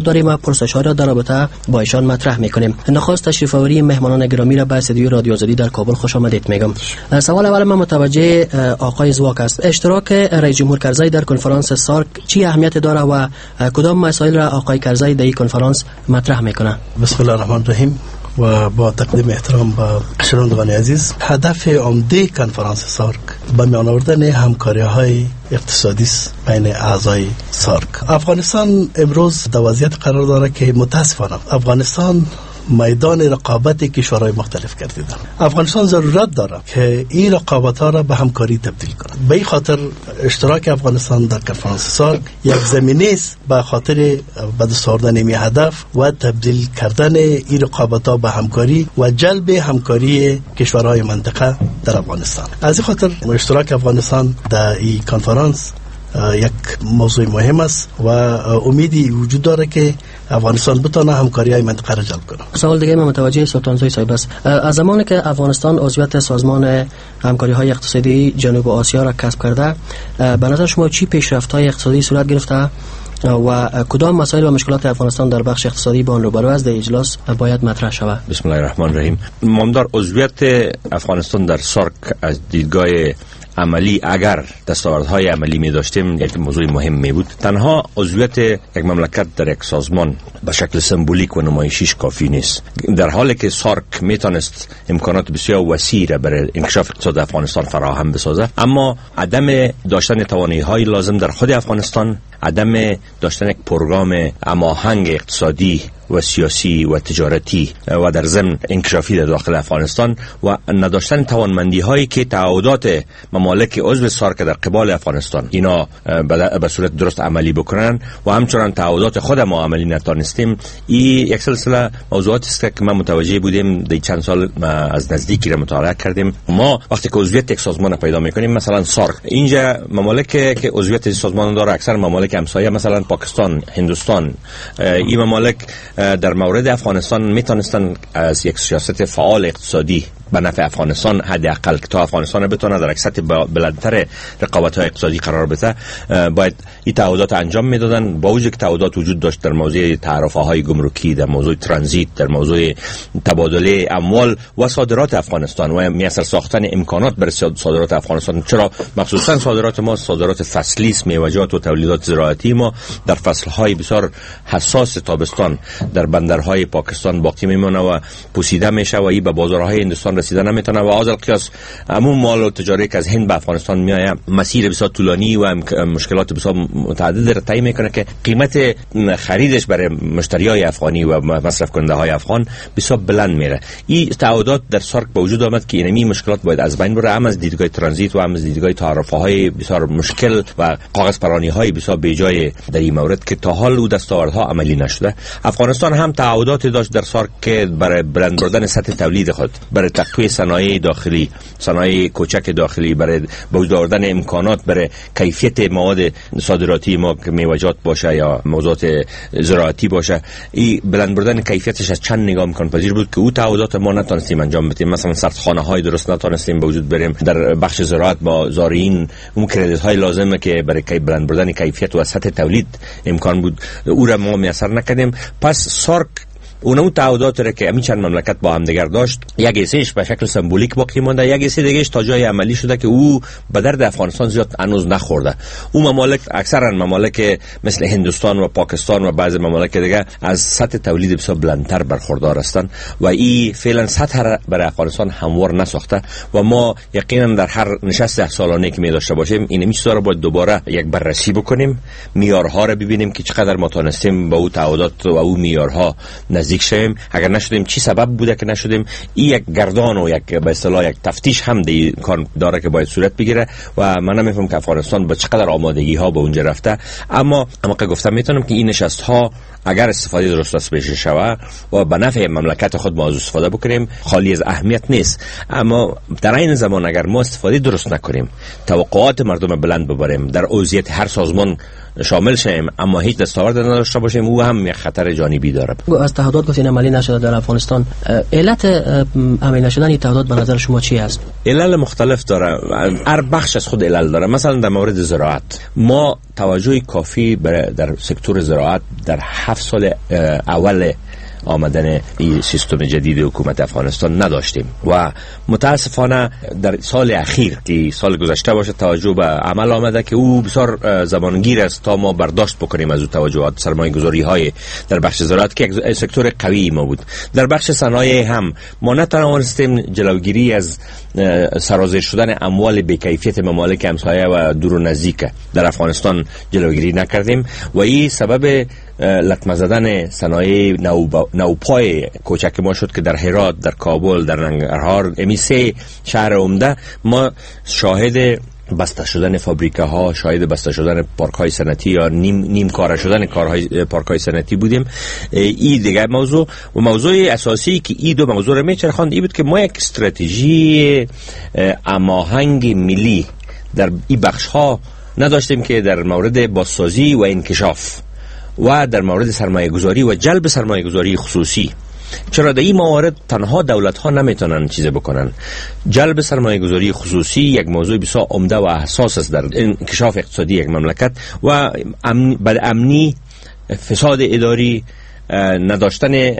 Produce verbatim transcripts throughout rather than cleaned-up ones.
داریم و پرسش‌ها را در رابطه با ایشان مطرح می‌کنیم. نخست تشریف آوری مهمانان گرامی را به استودیو رادیو آزادی در کابل خوش آمدید میگم. سوال اول من متوجه آقای زواک است. اشتراک رئیس جمهور کرزی در کنفرانس سارک چی اهمیت داره و کدام مسائل را آقای کرزی در این کنفرانس مطرح میکنه؟ بسم الله الرحمن الرحیم و با تقدیم احترام با شنوندگان عزیز، هدف عمده کنفرانس سارک به میان آوردن همکاری‌های اقتصادی بین اعضای سارک. افغانستان امروز در وضعیت قرار داره که متاسفانه افغانستان میدان رقابت کشورهای مختلف گردیده. افغانستان ضرورت داره که این رقابت‌ها را به همکاری تبدیل کند. به این خاطر اشتراک افغانستان در کنفرانس سارک یک زمینه است به خاطر به دست آوردن این هدف و تبدیل کردن این رقابت‌ها به همکاری و جلب همکاری کشورهای منطقه در افغانستان. از این خاطر اشتراک افغانستان در این کنفرانس یک موضوع مهم است و امیدی وجود داره که افغانستان بتونه همکاری‌های منطقه را جلب کنه. سوال دیگه من متوجه سلطانزوی صاحب است. از زمانی که افغانستان عضویت سازمان همکاری‌های اقتصادی جنوب آسیا را کسب کرده، به نظر شما چی پیشرفت‌های اقتصادی صورت گرفته و کدام مسائل و مشکلات افغانستان در بخش اقتصادی با آن روبرو است در اجلاس باید مطرح شود؟ بسم الله الرحمن الرحیم. مامدار عضویت افغانستان در سارک از دیدگاه عملی اگر دستاوردهای عملی می داشتیم یک موضوع مهم می بود. تنها عضویت یک مملکت در یک سازمان به شکل سمبولیک و نمایشیش کافی نیست. در حالی که سارک می تونست امکانات بسیار وسیع را برای انکشاف اقتصاد افغانستان فراهم بسازه، اما عدم داشتن توانایی‌های لازم در خود افغانستان، عدم داشتن یک پروگرام هماهنگ اقتصادی و سیاسی و تجارتی و در ضمن انکشافی در داخل افغانستان و نداشتن توانمندی هایی که تعهدات ممالک عضو سارک در قبال افغانستان اینا به صورت درست عملی بکنن و همچنان تعهدات خود ما عملی نتانستیم، این یک سلسله موضوعاتی است که ما متوجه بودیم در چند سال از نزدیکی را مطالعه کردیم. ما وقتی که عضویت یک سازمان پیدا میکنیم، مثلا سارک، اینجا ممالک که عضویت این سازمان داره اکثر ممالک همسایه مثلا پاکستان، هندوستان، این ممالک در مورد افغانستان میتونستن از یک سیاست فعال اقتصادی به نفع افغانستان حداقل تا افغانستان بتونه در یک سطح بلندتر رقابت‌های اقتصادی قرار بده، باید این تعهدات انجام میدادن. با وجود که تعهدات وجود داشت در موضوع تعرفه‌های گمرکی، در موضوع ترانزیت، در موضوع تبادله اموال و صادرات افغانستان و میسر ساختن امکانات برای صادرات افغانستان، چرا مخصوصا صادرات ما صادرات فصلی است، میوه‌جات و تولیدات زراعتی ما در فصل‌های بسیار حساس تابستان در بندرهای پاکستان باقی میمونه و پوسیده میشه و این به بازارهای هندوستان رسیدن نمیتونه و از القیاس عموم مال و تجاری که از هند به افغانستان میآید مسیر بسیار طولانی و مشکلات بسیار متعدد را طی میکنه که قیمت خریدش برای مشتریای افغانی و مصرف کننده های افغان بسیار بلند میره. این تعهدات در سارک به وجود آمد که اینمی مشکلات باید از بین بره، هم از دیدگاه ترانزیت و هم از دیدگاه تعرفه های بسیار مشکل و کاغذ پرانی های بسیار بیجای در این مورد که تا حال او دستاوردها عملی نشده. افغانستان هم تعهدات داشت در سارک که برای بلند بردن سطح تولید خود، برای تقویت صنایع داخلی، صنایع کوچک داخلی، برای به وجود آوردن امکانات برای کیفیت مواد صادراتی ما که میوه‌جات باشه یا موضوعات زراعتی باشه، این بلند بردن کیفیتش از چند نگاه امکان پذیر بود که او تعهدات ما نتونستیم انجام بدیم. مثلا سردخانه های درست نتونستیم به وجود بریم، در بخش زراعت با زارعین اون کردیت های لازمه که برای کی بلند بردن کیفیت و سطح تولید امکان بود او را ما میسر نکردیم. پس سارک اونم تعهدات را که همین چند مملکت با هم دیگر داشت، یک ایسهش به شکل سمبولیک باقی مونده، یک ایسه دیگهش تا جای عملی شده که او به درد افغانستان زیاد هنوز نخورده. اون ممالک اکثرا ممالک مثل هندوستان و پاکستان و بعضی ممالک دیگه از سطح تولید بسیار بلندتر برخوردار هستند و این فعلا سطح را برای افغانستان هموار نساخته و ما یقینا در هر نشست ده سالانه که می داشته باشیم این میشه را باید دوباره یک بررسی بکنیم، معیارها را ببینیم که چقدر ما تونستیم با او تعهدات و او معیارها نزدیک شیم. اگر نشدیم چی سبب بوده که نشدیم. این یک گردان و یک به اصطلاح یک تفتیش هم دی کار داره که باید صورت بگیره و من نمیفهم که افغانستان با چقدر آمادگی ها به اونجا رفته. اما اما که گفتم میتونم که این نشست ها اگر استفاده درست است بشه شوه و به نفع مملکت خود ما از استفاده بکنیم خالی از اهمیت نیست. اما در این زمان اگر ما استفاده درست نکنیم، توقعات مردم بلند ببریم، در عضویت هر سازمان شامل شیم اما هیچ دستاورد نداشته باشیم، او هم یک خطر جانبی داره. از تعهدات گفتین عملی نشده در افغانستان، علت عملی نشدن این تعهدات به نظر شما چی است؟ علل مختلف داره، هر بخش از خود علل داره. مثلا در مورد زراعت ما توجه کافی در سکتور زراعت در هفت سال اول آمدن این سیستم جدید حکومت افغانستان نداشتیم و متاسفانه در سال اخیر که سال گذشته باشه توجه به عمل آمده که او بسیار زمانگیر است تا ما برداشت بکنیم از او توجهات سرمایه گذاری های در بخش زراعت که یک سکتور قوی ما بود. در بخش صنایع هم ما نتوانستیم جلوگیری از سرازیر شدن اموال بی‌کیفیت ممالک همسایه و دور و نزدیک در افغانستان جلوگیری نکردیم و این سبب لطمه زدن صنایع نوپای کوچک ما شد که در هرات، در کابل، در ننگرهار، امی سه شهر عمده ما شاهد بسته شدن فابریکه ها، شاهد بسته شدن پارک های صنعتی یا نیم نیم کاره شدن کارهای پارک های صنعتی بودیم. این دیگه موضوع و موضوع اساسی که این دو موضوع رو میچرخاند این بود که ما یک استراتژی هماهنگ ملی در این بخش ها نداشتیم که در مورد بازسازی و انکشاف و در مورد سرمایه گذاری و جلب سرمایه گذاری خصوصی. چرا در این موارد تنها دولت ها نمیتونن چیز بکنن؟ جلب سرمایه گذاری خصوصی یک موضوع بسیار عمده و حساس است در انکشاف اقتصادی یک مملکت و امن بد امنی، فساد اداری، نداشتن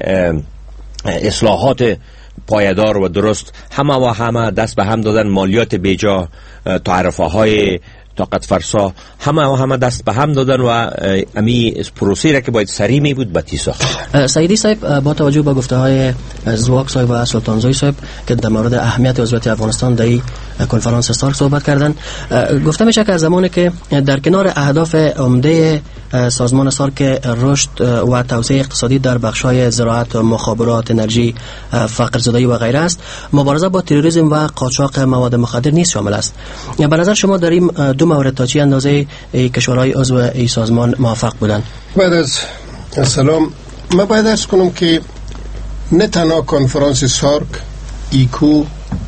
اصلاحات پایدار و درست، همه و همه دست به هم دادن، مالیات بیجا، تعرفه های طاقت فرسا، همه و همه دست به هم دادن و امی پروسه را که باید سریع می بود باتی ساخت. سعیدی صاحب، با توجه به گفته های زواک صاحب و سلطانزوی صاحب که در مورد اهمیت عضویت افغانستان در این کنفرانس سارک صحبت کردن، گفته میشه که از زمانی که در کنار اهداف عمده سازمان سارک رشد و توسعه اقتصادی در بخش‌های زراعت، مخابرات، انرژی، فقرزدایی و غیره است، مبارزه با تروریسم و قاچاق مواد مخدر نیز شامل است. به نظر شما در این دو مورد تا چه اندازه کشورهای عضو این سازمان موفق بودند؟ بعد از سلام من باید ارز کنم که نه تنها کنفرانس سارک، ایکو،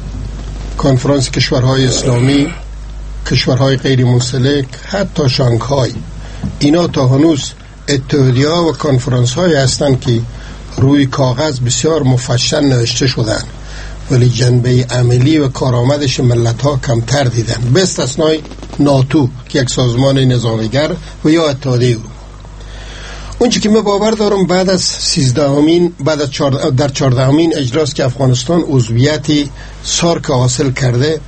کنفرانس کشورهای اسلامی، کشورهای غیر منسلک، حتی شانگهای، اینا تا هنوز اتحادیه و کنفرانس های هستند که روی کاغذ بسیار مفصل نوشته شدن ولی جنبه عملی و کارآمدش ملت ها کمتر دیدن، به استثنای ناتو که یک سازمان نظامیگر و یا اتحادیه اروپا. اونچه که من باور دارم بعد از سیزدهمین بعد از چارده در چهاردهمین اجلاس که افغانستان عضویت سارک حاصل کرده،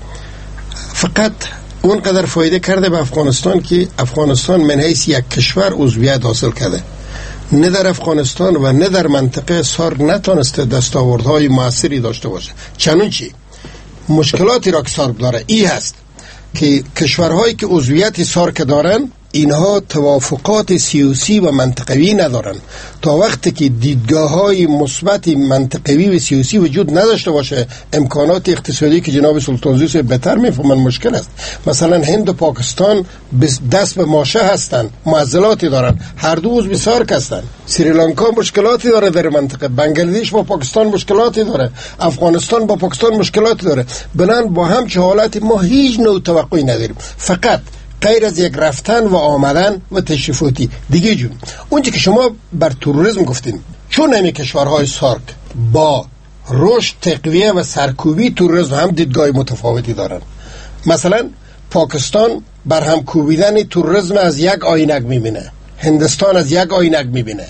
فقط اونقدر فایده کرده به افغانستان که افغانستان من حیث یک کشور عضویت حاصل کرده. نه در افغانستان و نه در منطقه سارک نتونسته دستاوردهای موثری داشته باشه. چنانچه مشکلاتی را که سارک داره ای هست که کشورهایی که عضویت سارک دارن اینها توافقات سیاسی و منطقوی ندارن. تا وقتی که دیدگاه‌های مثبت منطقوی و سیاسی وجود نداشته باشه، امکانات اقتصادی که جناب سلطانزوی بهتر میفهمن مشکل است. مثلا هند و پاکستان دست به ماشه هستن، معضلاتی دارن، هر دو عضو سارک هستن. سریلانکا مشکلاتی داره در منطقه، بنگلادش با پاکستان مشکلاتی داره، افغانستان با پاکستان مشکلاتی داره. بنان با هم چه حالتی ما هیچ نوع توقعی نداریم، فقط غیر از یک رفتن و آمدن و تشریفاتی دیگه جون. اونچه که شما بر تروریسم گفتین، چون همین کشورهای سارک با رشد، تقویه و سرکوبی تروریسم هم دیدگاه متفاوتی دارن. مثلا پاکستان بر هم کوبیدن تروریسم از یک آینک میبینه، هندستان از یک آینک میبینه،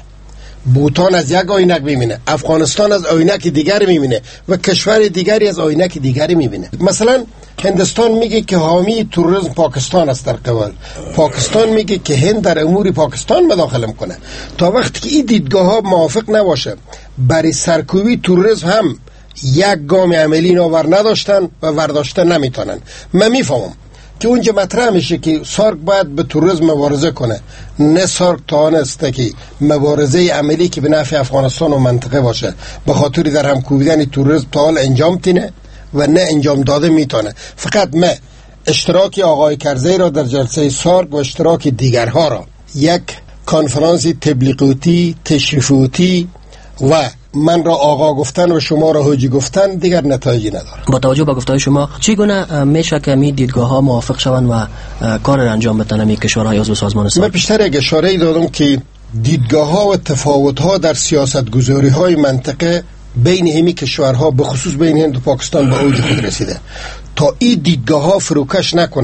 بوتان از یک آینک میبینه، افغانستان از آینک دیگر میبینه و کشور دیگری از آینک دیگری میبینه. مثلا هندستان میگه که حامی تروریسم پاکستان است در قبال، پاکستان میگه که هند در امور پاکستان مداخله میکنه. تا وقتی که این دیدگاه ها موافق نباشه، برای سرکوبی تروریسم هم یک گام عملی ناور نداشتن و ورداشتن نمیتونن. من میفهمم که اونجا مطرح میشه که سارک باید به تروریسم مبارزه کنه، نه سارک توانسته که مبارزه عملی که به نفع افغانستان و منطقه باشه، به خاطر در هم کوبیدن تروریسم تا حال انجام تینه و نه انجام داده میتونه. فقط من اشتراک آقای کرزی را در جلسه سارک و اشتراک دیگرها را یک کنفرانس تبلیغاتی، تشریفاتی و من را آقا گفتن و شما را حاجی گفتن دیگر نتایجی نداره. با توجه به گفته‌های شما چگونه میشه که می دیدگاه ها موافق شوند و کار را انجام بدن می کشورهای عضو سازمان سارک؟ من پیشتر یک اشاره دادم که دیدگاه ها و تفاوت ها در سیاست گذاری های منطقه بین همی کشورها به خصوص بین هند و پاکستان به اوج خود رسیده. تا این دیدگاه ها فروکش نکنه،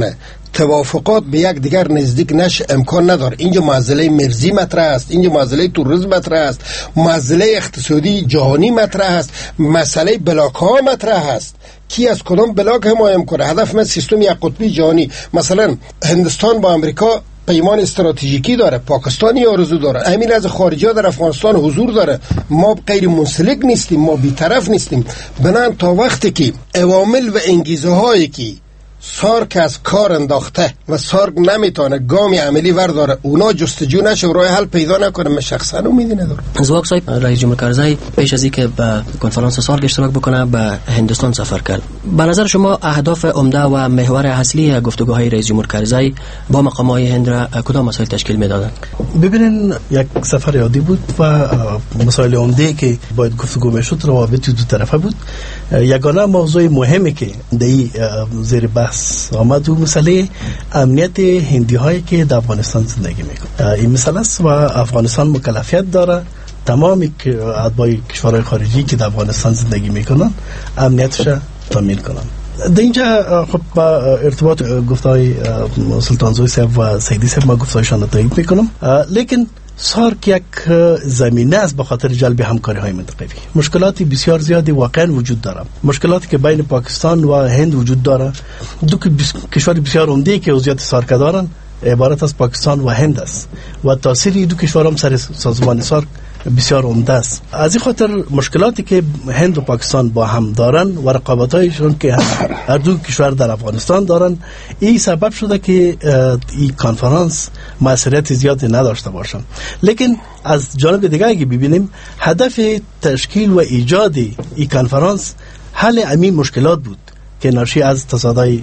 توافقات به یک دیگر نزدیک نشه امکان نداره. اینجا معضله مرزی مطرح است، اینجا مسئله توریسم مطرح است، مسئله اقتصادی جهانی مطرح است، مسئله بلاک ها مطرح است. کی از کدام بلاک حمایت کنه؟ هدف من سیستم یک قطبی جهانی. مثلا هندوستان با امریکا پیمان استراتژیکی داره، پاکستانی آرزو داره، همین از خارجی ها در افغانستان حضور داره. ما غیر منسلک نیستیم، ما بی‌طرف نیستیم. بنان تا وقتی که عوامل و انگیزه هایی که سارک از کار انداخته و سارک نمیتونه گام عملی ورداره اونا جستجو نشه و راه حل پیدا نکنه، من شخصا امیدی ندارم. زواک صاحب، رئیس جمهور کرزی پیش از اینکه به کنفرانس سارک اشتراک بکنه به هندوستان سفر کرد. به نظر شما اهداف عمده و محور اصلی گفتگوهای رئیس جمهور کرزی با مقامات هند را کدام مسائل تشکیل میدادند؟ ببینین، یک سفر عادی بود و مسائل عمده که باید گفتگو میشد روابط دو طرفه بود. یگانه موضوع مهمی که در زیر بحث آمد و مسئله امنیت هندی هایی که در افغانستان زندگی میکنند. این مسئله است و افغانستان مکلفیت داره تمام اتباع کشورهای خارجی که در افغانستان زندگی میکنند امنیتش تامین کنند. در اینجا خب با ارتباط گفتهای سلطان زوی صاحب و سیدی صاحب ما گفتهایشان را تایید میکنم، لیکن سارک یک زمینه است به خاطر جلب همکاری های منطقوی. مشکلاتی بسیار زیادی واقعا وجود داره. مشکلاتی که بین پاکستان و هند وجود داره، دو کشور بسیار عمده که عضویت سارک دارن عبارت از پاکستان و هند است و تاثیر دو کشور هم سر سازمان سارک بسیار عمده است. از این خاطر مشکلاتی که هند و پاکستان با هم دارن و رقابت‌هایشون که هر دو کشور در افغانستان دارن، این سبب شده که این کنفرانس موثریت زیادی نداشته باشه. لیکن از جانب دیگه اگه ببینیم، هدف تشکیل و ایجاد این کنفرانس حل همین مشکلات بود که ناشی از تصادای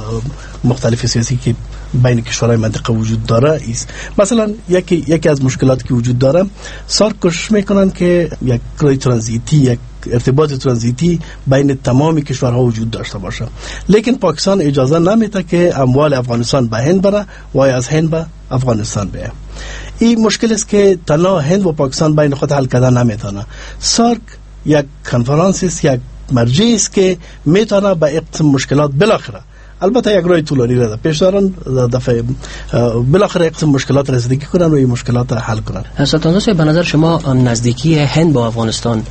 مختلف سیاسی که بین کشورهای منطقه وجود داره است. مثلا یکی یکی از مشکلاتی که وجود داره، سارک کوشش میکنن که یک راه ترانزیتی، یک ارتباط ترانزیتی بین تمام کشورها وجود داشته باشه، لیکن پاکستان اجازه نمیده که اموال افغانستان به هند بره و از هند به افغانستان بیاد. این مشکل است که تنها هند و پاکستان بین خود حل کردن نمیتونه. سارک یک کنفرانس است، یک مرجع است که میتونه به اقسام مشکلات بالاخره، البته یک راه طولانی را پیش دارن، دفعه بالاخره اقسام مشکلات رسیدگی کنن و این مشکلات را حل کنن. سلطان زوی، به نظر شما نزدیکی هند با افغانستان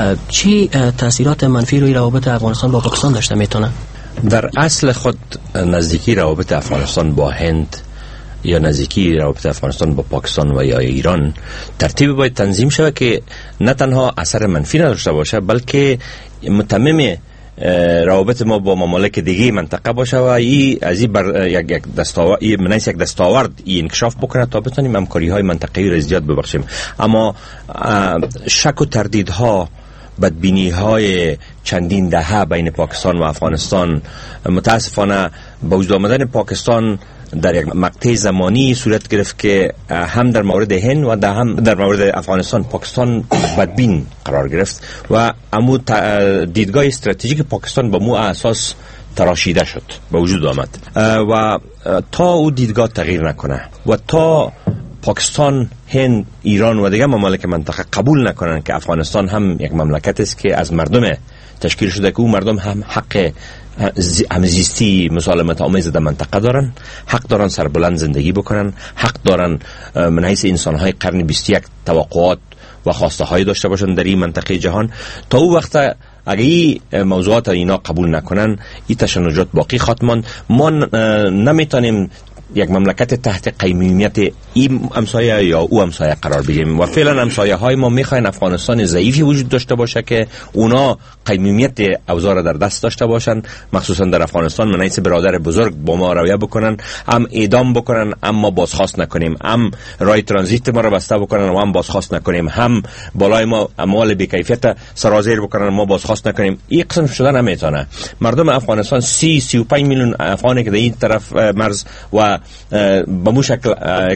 چی تاثیرات منفی روی روابط افغانستان با پاکستان داشته میتونه؟ در اصل خود نزدیکی روابط افغانستان با هند یا نزدیکی روابط افغانستان با پاکستان و یا ایران ترتیب باید تنظیم شود که نه تنها اثر منفی نداشته باشه، بلکه متمم روابط ما با ممالک دیگه منطقه باشه و ای از این بر یک یک دستاورد ای منیس یک دستاورد ای انکشاف بکنه تا بتونیم همکاری های منطقه‌ای را زیاد ببخشیم. اما شک و تردیدها، بدبینی های چندین دهه بین پاکستان و افغانستان متاسفانه با وجود آمدن پاکستان در یک مقطع زمانی صورت گرفت که هم در مورد هند و در هم در مورد افغانستان پاکستان بدبین قرار گرفت و امو دیدگاه استراتژیک پاکستان با مو اساس تراشیده شد، به وجود آمد و تا او دیدگاه تغییر نکنه و تا پاکستان، هند، ایران و دیگر ممالک منطقه قبول نکنن که افغانستان هم یک مملکت است که از مردم تشکیل شده، که او مردم هم حق همزیستی مسالمت آمیز در منطقه دارن، حق دارن سربلند زندگی بکنن، حق دارن من حیث انسانهای قرن بیست و یک توقعات و خواسته های داشته باشن در این منطقه جهان. تا او وقت اگه این موضوعات اینا قبول نکنن، این تشنجات باقی خواهد ماند. ما نمیتونیم یک مملکت تحت قیمومیت این همسایه یا او همسایه قرار بگیریم و فعلا همسایه های ما میخواین افغانستان ضعیفی وجود داشته باشه که اونا قیمومیت اوضاع در دست داشته باشن، مخصوصا در افغانستان من حیث برادر بزرگ با ما رویه بکنن، هم اعدام بکنن اما بازخواست نکنیم، هم راه ترانزیت ما رو بسته بکنن و هم بازخواست نکنیم، هم بالای ما اموال بی‌کیفیت سرازیر بکنن ما بازخواست نکنیم. این قسم شده نمیتونه. مردم افغانستان سی سی و پنج میلیون افغانی که در این طرف مرز و و به مو شکل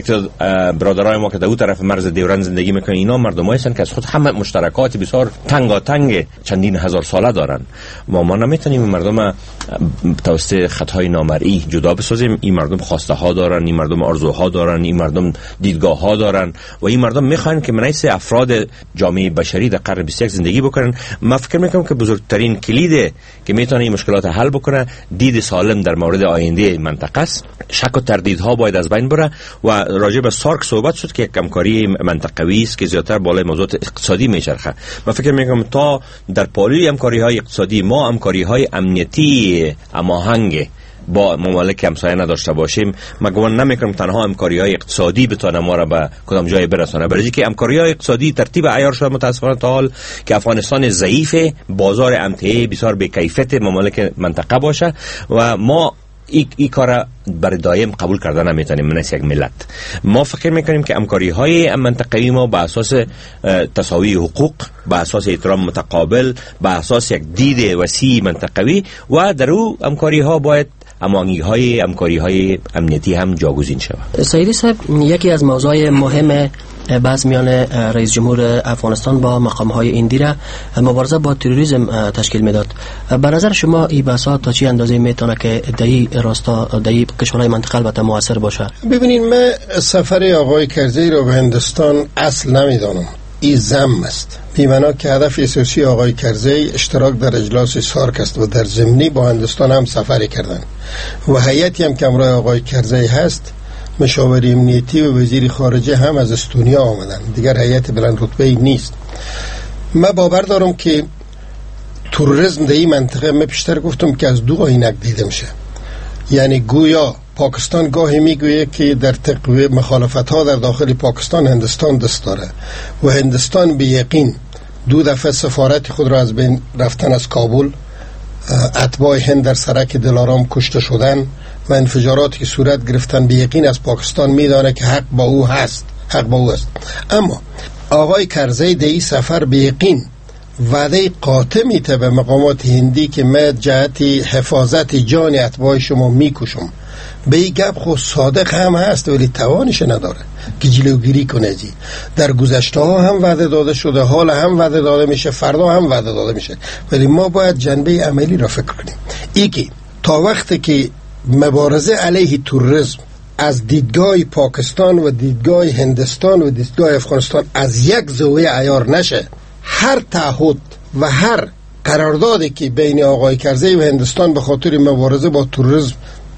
برادرای ما که در اون طرف مرز دیورن زندگی میکنن اینا مردمایی هستند که از خود همه مشترکات بسیار تنگاتنگ چندین هزار ساله دارن و ما نمیتونیم مردم توسط خطهای نامرئی جدا بسازیم. این مردم خواسته ها دارن، این مردم آرزوها دارن، این مردم دیدگاه ها دارن و این مردم میخوان که منیس افراد جامعه بشری در قرن بیست و یک زندگی بکنن. من فکر میکنم که بزرگترین کلید که میتونه این مشکلات حل بکنه دید سالم در مورد آینده منطقه است. شک و تردیدها باید از بین بره و راجع به سارک صحبت شد که یک همکاری منطقوی است که زیاتر بالای موضوعات اقتصادی میچرخه. من فکر میکنم تا در پالوی همکاری های اقتصادی ما همکاری های امنیتی هماهنگ با ممالک همسایه نداشته باشیم، من گمان نمیکنم تنها همکاری‌های اقتصادی بتونه ما را به کدام جای برسونه، برای اینکه همکاری‌های اقتصادی ترتیب عیار شده متاسفانه تا حال که افغانستان ضعیف، بازار امتیه بسیار به کیفیت ممالک منطقه باشه و ما ای, ای کار برای دایم قبول کردن نمیتونیم. من یک ملت ما فکر میکنیم که همکاری های منطقه‌ای ما به اساس تساوی حقوق، به اساس احترام متقابل، به اساس یک دید وسیع منطقوی و در او همکاری ها باید هماهنگی های همکاری های امنیتی هم جاگزین شود. سیدی صاحب، یکی از موضوع مهم بحث میان رئیس جمهور افغانستان با مقام های ایندی را مبارزه با تروریسم تشکیل میداد. به نظر شما این بحث‌ها تا چه اندازه میتونه که دایی راستا دایی کشورهای منطقه البته موثر باشه؟ ببینید، من سفر آقای کرزی رو به هندوستان اصل نمیدانم. این ضم است، بی‌معنا که هدف اساسی آقای کرزی اشتراک در اجلاس سارک است و در ضمنی با هندوستان هم سفر کردن و هیئتی هم که همراه آقای کرزی هست، مشاور امنیتی و وزیر خارجه هم از استونیا آمدن، دیگر هیئت بلند رتبه ای نیست. من باور دارم که تروریسم در این منطقه، من پیشتر گفتم که از دو آینک دیده میشه. یعنی گویا پاکستان گاهی میگوید که در تقویه مخالفت ها در داخل پاکستان هندوستان دست داره و هندوستان به یقین دو دفعه سفارت خود را از بین رفتن از کابل، اتباع هند در سرک دلارام کشته شدن و انفجاراتی که صورت گرفتن به یقین از پاکستان میدانه که حق با او هست، حق با او است. اما آقای کرزی در این سفر به یقین وعده قاطع میته به مقامات هندی که من جهتی حفاظت جان اتباع شما میکشم. به این گپ خود صادق هم هست ولی توانش نداره که جلوگیری کنه. جی در گذشته ها هم وعده داده شده، حال هم وعده داده میشه، فردا هم وعده داده میشه، ولی ما باید جنبه عملی را فکر کنیم. ای که تا وقتی که مبارزه علیه تروریسم از دیدگاه پاکستان و دیدگاه هندوستان و دیدگاه افغانستان از یک زاویه عیار نشه، هر تعهد و هر قراردادی که بین آقای کرزی و هندوستان به خاطر مبارزه با تروریسم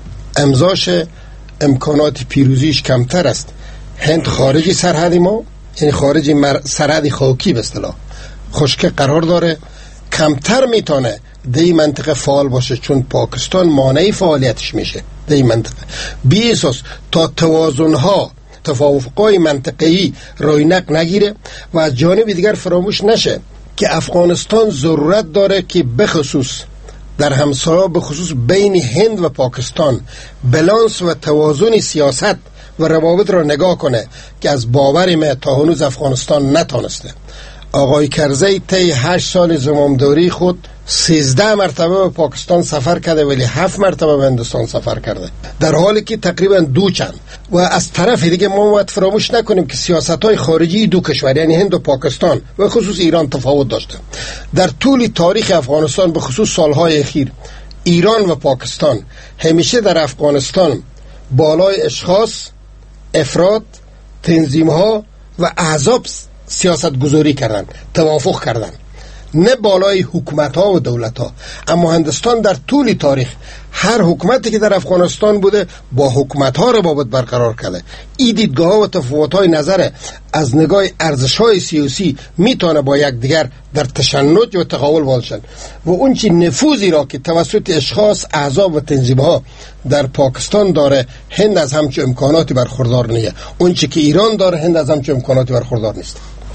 امضاش، امکانات پیروزیش کمتر است. هند خارجی سرحد ما، یعنی خارجی مر... سرحد خاکی به اصطلاح خشک قرار داره، کمتر میتونه در این منطقه فعال باشه، چون پاکستان مانع فعالیتش میشه در این منطقه. بی اساس تا توازنها، تفاوت‌های منطقه‌ای رونق نگیره و از جانب دیگر فراموش نشه که افغانستان ضرورت داره که بخصوص در همسایه، به خصوص بین هند و پاکستان، بالانس و توازن سیاست و روابط را نگاه کنه که از باور من تا هنوز افغانستان نتونسته. آقای کرزی طی هشت سال زمامداری خود سیزده مرتبه به پاکستان سفر کرده ولی هفت مرتبه به هندوستان سفر کرده، در حالی که تقریبا دو چند. و از طرف دیگه ما باید فراموش نکنیم که سیاست‌های خارجی دو کشور یعنی هند و پاکستان و خصوص ایران تفاوت داشته. در طول تاریخ افغانستان به خصوص سالهای اخیر، ایران و پاکستان همیشه در افغانستان بالای اشخاص، افراد، تنظیم‌ها و احزاب سیاست گذاری کردن، توافق کردن، نه بالای حکومت ها و دولت ها. اما هندوستان در طول تاریخ هر حکومتی که در افغانستان بوده با حکومت ها روابط برقرار کرده. این دیدگاه ها و تفاوت های نظر از نگاه ارزش های سیاسی میتونه با یک دیگر در تشنج و تقابل باشند و اون چی نفوذی را که توسط اشخاص، احزاب و تنظیم ها در پاکستان داره، هند از همچه امکاناتی برخوردار نیست. اون چی که ایران داره، هند از همچه امکاناتی برخوردار نیست.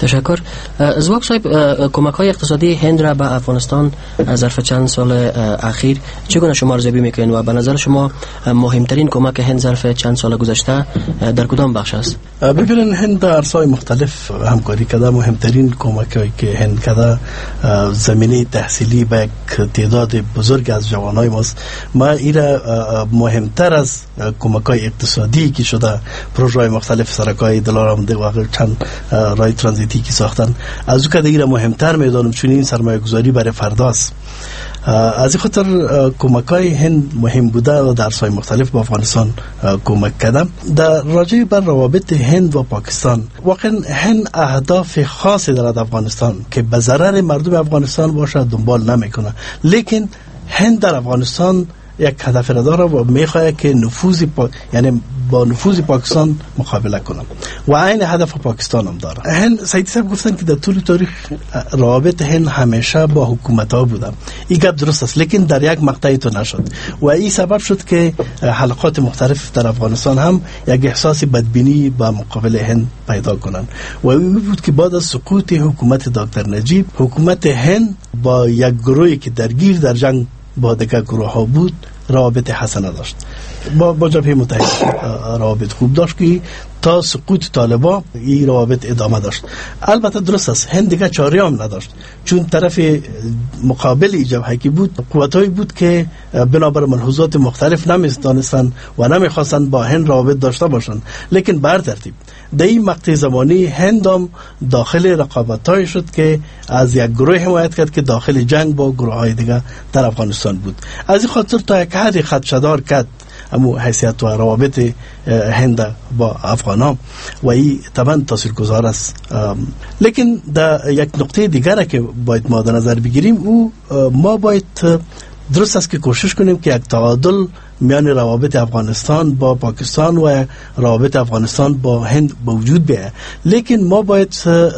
تشکر. زواک صاحب، کمک های اقتصادی هند را به افغانستان از ظرف چند سال اخیر چگونه شما ارزیابی میکنید و به نظر شما مهمترین کمک هند ظرف چند سال گذشته در کدام بخش است؟ ببینید، هند در عرصه‌های مختلف همکاری کرده. مهمترین کمکی که هند کرده زمینه تحصیلی به یک تعداد بزرگ از جوانای ماست. ما ایرا مهمتر از کمک‌های اقتصادی که شده، پروژه‌های مختلف سرک‌های دلارام ده واقع چند رای ترانزیتی که ساختن، از او که ایرا مهمتر میدانم چون این سرمایه گذاری برای فرداست. از این خاطر کمک‌های هند مهم بوده و در عرصه‌های مختلف با افغانستان کمک کردم. در راجع بر روابط هند و پاکستان، واقعا هند اهداف خاصی دارد افغانستان که به ضرر مردم افغانستان باشه دنبال نمیکنه، لیکن هند در افغانستان یک هدف را داره و میخواد که نفوذ پا... یعنی با نفوذ پاکستان مقابله کنم و عین هدف پاکستان هم داره. هند سعید صاحب گفتن که در طول تاریخ روابط هند همیشه با حکومت ها بوده. این گپ درست است، لیکن در یک مقطعی تو نشد و این سبب شد که حلقات مختلف در افغانستان هم یک احساس بدبینی با مقابل هند پیدا کنن و این بود که بعد از سقوط حکومت دکتر نجیب، حکومت هند با یک گروهی که درگیر در جنگ با دیگر گروه ها بود روابط حسنه داشت. با با جبهه متحد روابط خوب داشت که تا سقوط طالبان این روابط ادامه داشت. البته درست است، هند دیگه چاره هم نداشت، چون طرف مقابل این جبهه که بود قوتایی بود که بنابر ملحوظات مختلف نمی‌دانستند و نمی‌خواستند با هند روابط داشته باشند. لیکن بر ترتیب در این مقطع زمانی هند هم داخل رقابت‌های شد که از یک گروه حمایت کرد که داخل جنگ با گروه‌های دیگه در افغانستان بود. از این خاطر تا یک حدی خدشه‌دار کرد امو حیثیت و روابط هند با افغانان و این طبعا تاثیرگذار است. لیکن در یک نقطه دیگر که باید ما در نظر بگیریم، او ما باید درست است که کوشش کنیم که یک تعادل میان روابط افغانستان با پاکستان و روابط افغانستان با هند به وجود بیاید، لیکن ما باید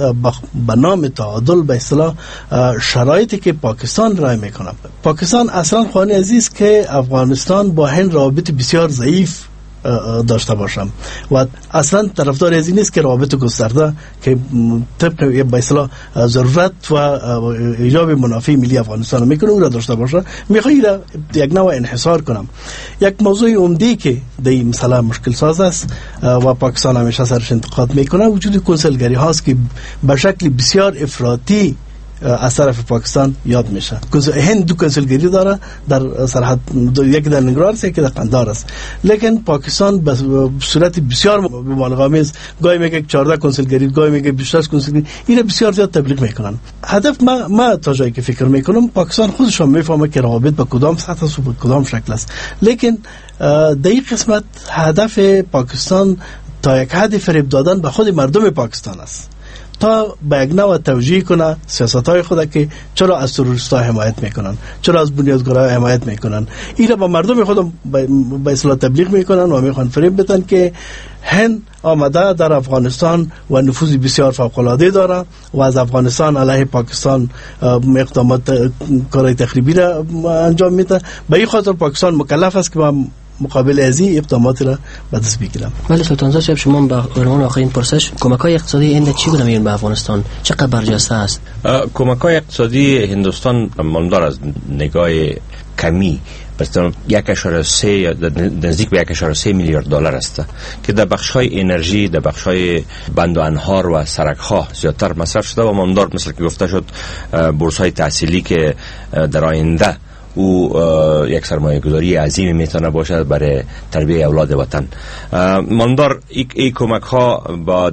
به نام تعادل به اصطلاح شرایطی که پاکستان رای میکنه. پاکستان اصلا خانه عزیز که افغانستان با هند روابط بسیار ضعیف داشته باشم و اصلا طرفدار از این نیست که روابط گسترده که طبق به اصطلاح ضرورت و ایجاب منافع ملی افغانستان میکنه او را داشته باشه. میخوای یک نوع انحصار کنم. یک موضوع عمده که در این مسئله مشکل ساز است و پاکستان همیشه سرش انتقاد میکنه وجود کنسولگری هاست که به شکل بسیار افراطی از طرف پاکستان یاد میشه. هند دو کنسولگری داره در سرحد، یک در نگران است یکی در قندهار است، لیکن پاکستان به صورت بسیار مبالغه‌آمیز گاهی میگه چهارده کنسولگری، گاهی میگه بیست و شش کنسولگری، اینا بسیار زیاد تبلیغ میکنن. هدف ما ما تا جایی که فکر میکنم پاکستان خودش هم میفهمه که روابط به کدام سطح است و به کدام شکل است، لیکن در این قسمت هدف پاکستان تا یک حد فریب دادن به خود مردم پاکستان است تا به یک نوع توجیه کنه سیاست‌های خود که چرا از تروریست‌ها حمایت میکنن، چرا از بنیادگرایان حمایت میکنن. اینا با مردم خود به اصطلاح تبلیغ میکنن و میخوان فریب بدن که هند آمده در افغانستان و نفوذ بسیار فوق‌العاده داره و از افغانستان علیه پاکستان اقدامات کارهای تخریبی را انجام میده. به این خاطر پاکستان مکلف است که با مقابل ازی اقدامات را به دست بگیرم. ولی سلطان زاده شما به عنوان آخرین پرسش کمک‌های اقتصادی هند چی بوده میون به افغانستان؟ چقدر برجسته است؟ کمک‌های اقتصادی هندوستان ماندار از نگاه کمی مثلا یک اشاره سه یا نزدیک به یک اشاره سه میلیارد دلار است که در بخش‌های انرژی، در بخش‌های بند و انهار و سرک‌ها زیادتر مصرف شده و ماندار مثل که گفته شد بورس‌های تحصیلی که در آینده او یک سرمایه گذاری عظیمی میتونه باشد برای تربیت اولاد وطن. ماندار ای کمک ها با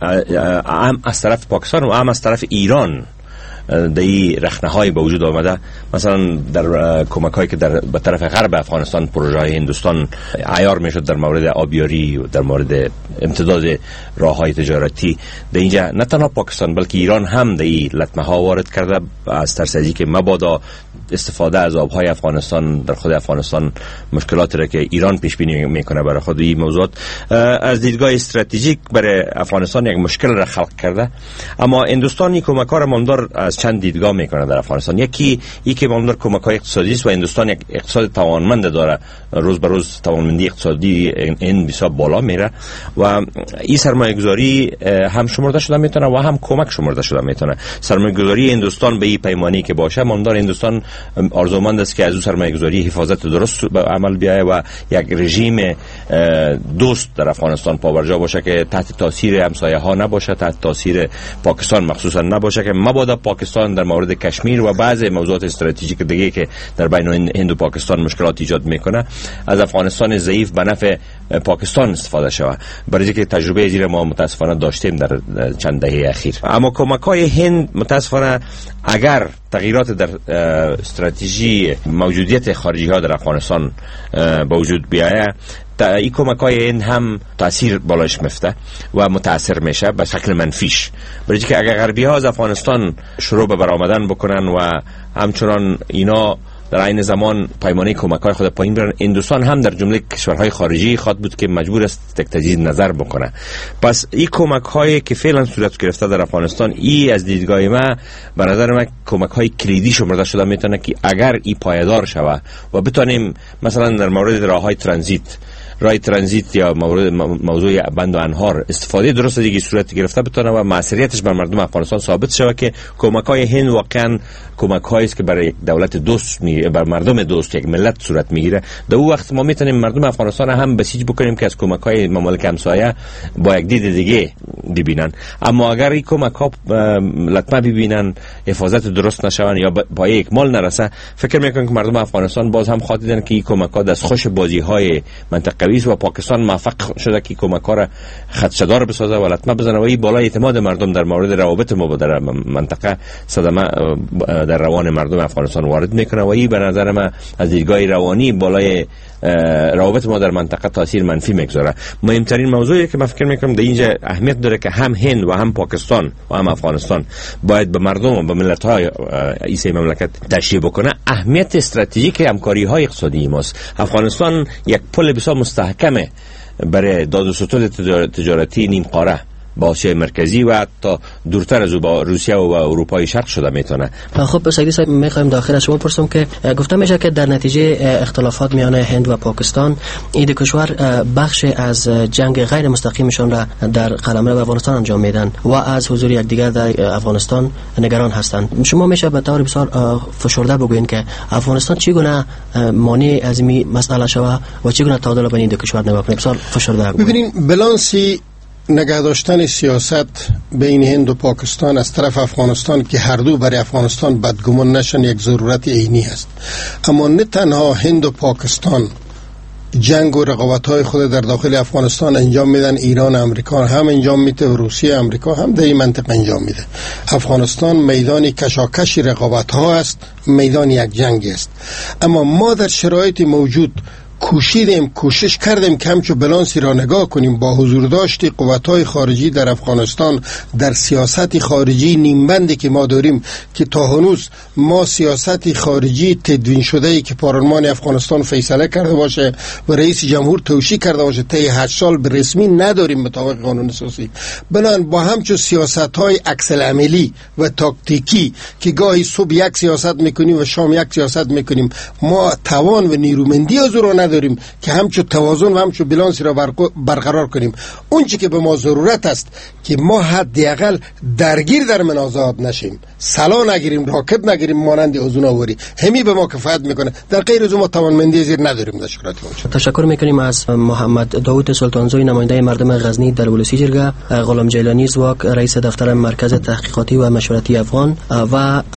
هم از طرف پاکستان و هم از طرف ایران در این رخنه های به وجود آمده. مثلا در کمک هایی که در به طرف غرب افغانستان پروژه های هندوستان عیار میشد در مورد آبیاری و در مورد امتداد راه های تجارتی، در اینجا نه تنها پاکستان بلکه ایران هم در این لطمه ها وارد کرده از ترس از اینکه مبادا استفاده از آبهای افغانستان در خود افغانستان مشکلاتی را که ایران پیش بینی میکنه برای خود این موضوعات از دیدگاه استراتژیک برای افغانستان یک مشکل را خلق کرده. اما هندوستان کمک‌ها را مامدار از چند دیدگاه میکنه در افغانستان. یکی یکی مامدار کمک‌های اقتصادی است و هندوستان یک اقتصاد توانمند داره، روز به روز توانمندی اقتصادی این حساب بالا میره و این سرمایه‌گذاری هم شمرده شده میتونه و هم کمک شمرده شده میتونه. سرمایه‌گذاری هندوستان به این پیمانی که باشه، مامدار هندوستان آرزومند است که از اون سرمایه‌گذاری حفاظت درست به عمل بیاید و یک رژیم دوست در افغانستان پابرجا باشه که تحت تاثیر همسایه ها نباشه، تحت تاثیر پاکستان مخصوصا نباشه، که مبادا پاکستان در مورد کشمیر و بعضی موضوعات استراتژیک دیگه که در بین هند و پاکستان مشکلات ایجاد میکنه از افغانستان ضعیف به نفع پاکستان استفاده شود، برای اینکه تجربه زیر ما متاسفانه داشتیم در چند دهه اخیر. اما کمک‌های هند متاسفانه اگر تغییرات در استراتژی موجودیت خارجی ها در افغانستان به وجود بیاید، این کمک‌های هند هم تاثیر بالاش میفته و متاثر میشه به شکل منفیش، برای اینکه اگر غربی ها از افغانستان شروع به برآمدن بکنن و همچنان اینا در این زمان پیمانه کمک‌های خود پایین برن، هندوستان هم در جمله کشورهای خارجی خواهد بود که مجبور است تجدید نظر بکنه. پس این کمک‌هایی که فعلا صورت گرفته در افغانستان، این از دیدگاه ما به نظر من کمک‌های کلیدی شمرده شده میتونه که اگر این پایدار شود و بتونیم مثلا در مورد راههای ترانزیت رای ترانزیت یا مورد موضوع بند و انهار استفاده درست دیگه صورت گرفته بتونه و موثریتش بر مردم افغانستان ثابت شود که کمک‌های هند واقعا کمک‌هایی است که برای یک دولت دوست میگیره، بر مردم دوست یک ملت صورت میگیره. در اون وقت ما میتونیم مردم افغانستان هم بسیج بکنیم که از کمک‌های ممالک همسایه با یک دید دیگه ببینن. اما اگر این کمک‌ها لطمه ببینن، حفاظت درست نشون یا با یک مال نرسه، فکر میکنم که مردم افغانستان باز هم خاطر دارن که این کمک‌ها دست خوش بازی‌های منطقوی و پاکستان موفق شده که کمک‌ها را خدشه‌دار بسازه و لطمه بزنه و این بالای اعتماد مردم در مورد روابط ما در منطقه صدمه در روان مردم افغانستان وارد میکنه و این به نظر من از دیدگاه روانی بالای روابط ما در منطقه تاثیر منفی میگذاره. مهمترین موضوعی که من فکر میکنم در اینجا اهمیت داره که هم هند و هم پاکستان و هم افغانستان باید به مردم و به ملت‌های این سه مملکت تشریح بکنه اهمیت استراتژیک همکاری‌های اقتصادی ماست. افغانستان یک پل بسیار مستحکمه برای داد و ستد تجارتی نیم قاره با آسیای مرکزی و حتی دورتر از او با روسیه و اروپای شرق شده میتونه. خب سیدی صاحب میخوایم داخل از شما پرسم که گفته میشه که در نتیجه اختلافات میان هند و پاکستان این دو کشور بخش از جنگ غیر مستقیمشان را در قلمرو افغانستان انجام میدن و از حضور یکدیگر در افغانستان نگران هستند. شما میشه به طور بسیار فشرده بگوین که افغانستان چگونه مانع از این مسئله شود و چگونه تعادل بین این دو کشور نگاه کنه؟ بسیار فشرده. ببینین بلانسی نگه داشتن سیاست بین هند و پاکستان از طرف افغانستان که هر دو برای افغانستان بدگمان نشن یک ضرورت عینی است. اما نه تنها هند و پاکستان جنگ و رقابت‌های خود در داخل افغانستان انجام میدن، ایران امریکا هم انجام میده و روسیه امریکا هم در این منطقه انجام میده. افغانستان میدان کشاکش رقابت‌ها است، میدان یک جنگ است. اما ما در شرایط موجود کوشیدیم کوشش کردیم که همچو بلانسی را نگاه کنیم با حضور داشتی قوت‌های خارجی در افغانستان در سیاست خارجی نیمبندی که ما داریم که تا هنوز ما سیاست خارجی تدوین شده ای که پارلمان افغانستان فیصله کرده باشه و رئیس جمهور توشیح کرده باشه طی هشت سال به رسمی نداریم مطابق قانون اساسی. بنان با همچو سیاست‌های عکس العملی و تاکتیکی که گاهی صبح یک سیاست میکنیم و شام یک سیاست میکنیم، ما توان و نیرومندی از رو نداریم که همچو توازن و همچو بلانسی را برقرار کنیم. اون چی که به ما ضرورت است که ما حداقل درگیر در منازعات نشیم، سلا نگیریم، راکت نگیریم، مانند اوزون آوری، همین به ما کفایت میکنه. در غیر از ما توانمندی زیر نداریم. در شکراتی موجود. تشکر میکنیم از محمد داوود سلطانزوی نماینده مردم غزنی در ولسی جرگه، غلام جیلانی زواک رئیس دفتر مرکز تحقیقاتی و مشورتی افغان و